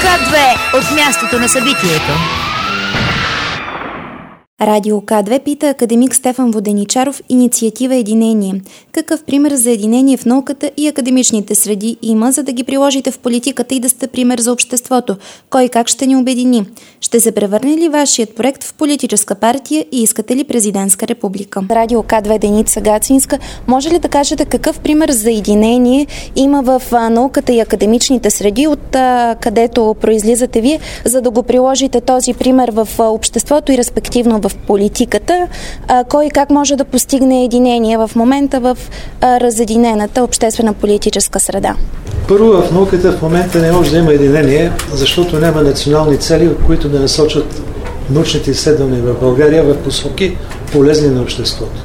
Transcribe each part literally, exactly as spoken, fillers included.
К две от мястото на събитието. Радио К две пита академик Стефан Воденичаров, инициатива Единение. Какъв пример за единение в науката и академичните среди има, за да ги приложите в политиката и да сте пример за обществото? Кой как ще ни обедини? Ще се превърне ли вашият проект в политическа партия и искате ли президентска република? Радио К две Деница Гацинска, може ли да кажете какъв пример за единение има в науката и академичните среди, от където произлизате вие, за да го приложите този пример в обществото и респективно в политиката? А, кой как може да постигне единение в момента в а, разединената обществена политическа среда? Първо, в науката в момента не може да има единение, защото няма национални цели, от които да насочат научните изследвания в България в посоки полезни на обществото.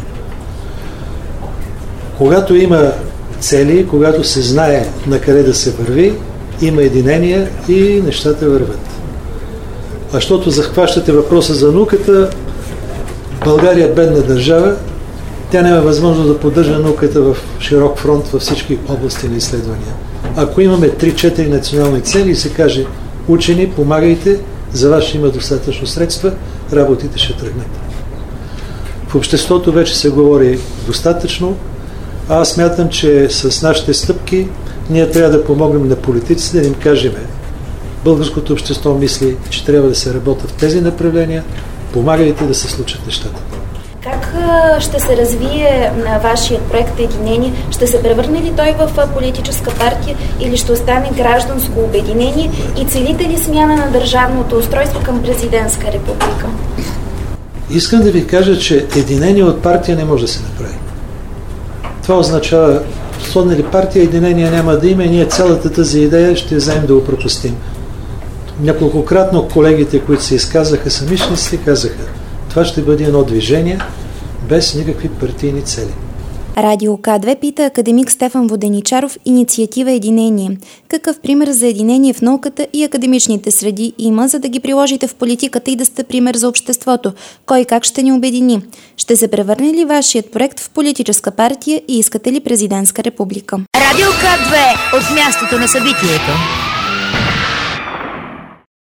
Когато има цели, когато се знае на къде да се върви, има единение и нещата върват. А защото захващате въпроса за науката, България е бедна държава, тя няма възможност да поддържа науката в широк фронт във всички области на изследвания. Ако имаме три-четири национални цели и се каже: учени, помагайте, за вас ще има достатъчно средства, работите ще тръгнат. В обществото вече се говори достатъчно, а аз смятам, че с нашите стъпки ние трябва да помогнем на политиците, да им кажем: българското общество мисли, че трябва да се работи в тези направления, помагайте да се случат нещата. Как ще се развие на вашия проект Единение? Ще се превърне ли той в политическа партия или ще остане гражданско обединение и целите ли смяна на държавното устройство към президентска република? Искам да ви кажа, че единение от партия не може да се направи. Това означава, слодна ли партия, единение няма да има и ние цялата тази идея ще вземем да го пропустим. Няколкократно колегите, които се изказаха самишници, казаха: това ще бъде едно движение без никакви партийни цели. Радио К две пита академик Стефан Воденичаров, инициатива Единение. Какъв пример за единение в науката и академичните среди има, за да ги приложите в политиката и да сте пример за обществото? Кой как ще ни обедини? Ще се превърне ли вашият проект в политическа партия и искате ли президентска република? Радио К две от мястото на събитието.